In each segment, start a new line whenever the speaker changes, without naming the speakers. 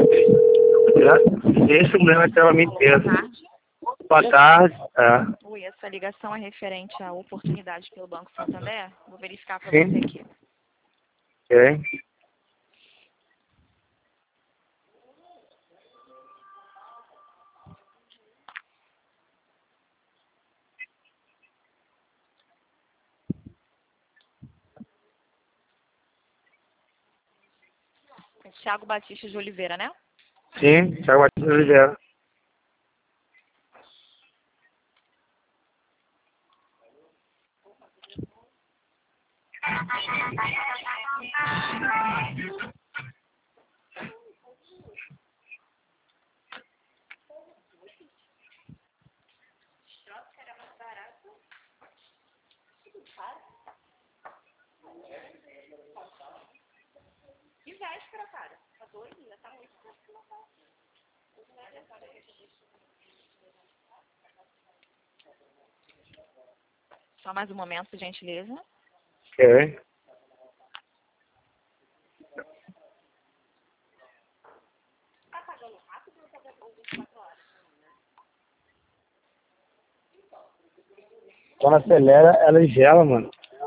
Esse mulher vai ter uma mentira.
Boa tarde.
Boa tarde.
Oi, essa ligação é referente à oportunidade pelo Banco Santander? Vou verificar para
Sim.
você aqui.
Ok.
É Thiago Batista de Oliveira, né?
Sim, Thiago Batista de Oliveira.
Que véspera, cara. Tá doido? Já tá muito. Só mais um momento, por gentileza.
Ok. Quando acelera, ela gela, mano.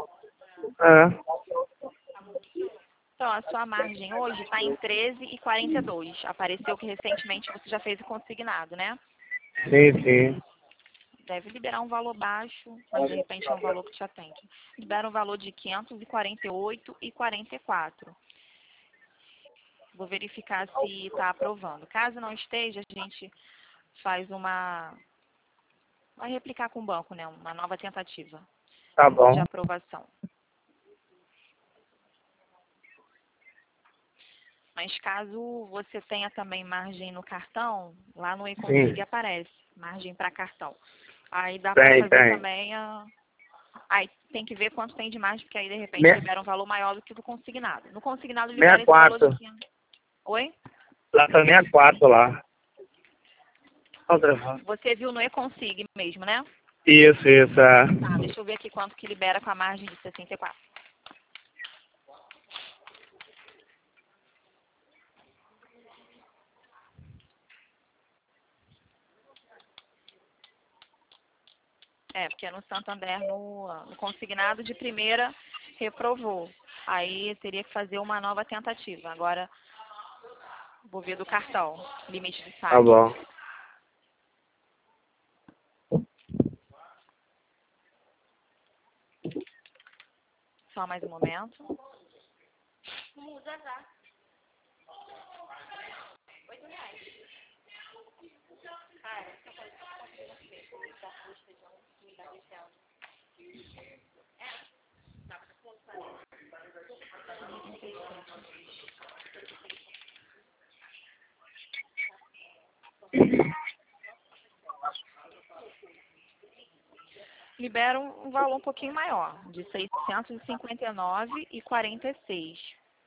Então, a sua margem hoje está em 13,42. Apareceu que recentemente você já fez o consignado, né?
Sim.
Deve liberar um valor baixo, mas de repente é um valor que te atende. Libera um valor de 548,44. Vou verificar se está aprovando. Caso não esteja, a gente faz vai replicar com o banco, né? Uma nova tentativa
Tá
de
bom.
aprovação. Mas caso você tenha também margem no cartão, lá no e-Config
Sim.
aparece margem para cartão. Aí dá para fazer
Tem.
também Aí tem que ver quanto tem de margem, porque aí de repente libera um valor maior do que o do consignado. No consignado libera esse valor de 500. Oi?
Lá tá 64 lá. Outra.
Você viu no e-Config mesmo, né?
Isso,
Tá, deixa eu ver aqui quanto que libera com a margem de 64. Porque no Santander, no consignado de primeira, reprovou. Aí teria que fazer uma nova tentativa. Agora, vou ver do cartão, limite de
Tá
saque.
bom.
Só mais um momento. Libera um valor um pouquinho maior, de 659,46.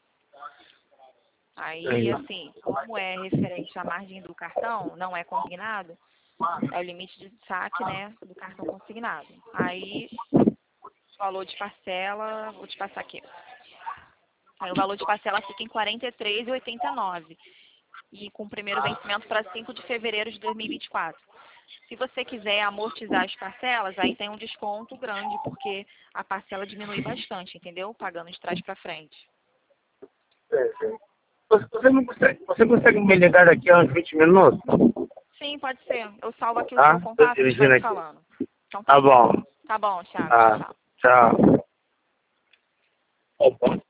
Aí, assim, como é referente à margem do cartão, não é consignado, é o limite de saque, né, do cartão consignado. Aí, o valor de parcela, vou te passar aqui. Aí o valor de parcela fica em R$ 43,89. E com o primeiro vencimento para 5 de fevereiro de 2024. Se você quiser amortizar as parcelas, aí tem um desconto grande, porque a parcela diminui bastante, entendeu? Pagando de trás para frente.
Sim. Você consegue me ligar daqui a uns 20 minutos?
Sim, pode ser. Eu salvo aqui o
Tá?
seu
Tô
contato e a gente vai
dirigindo
se
aqui.
falando. Então
Tá
tá bom.
bom.
Tá bom, Thiago. Tchau,
Tá.
tchau.
Tchau. Tá bom.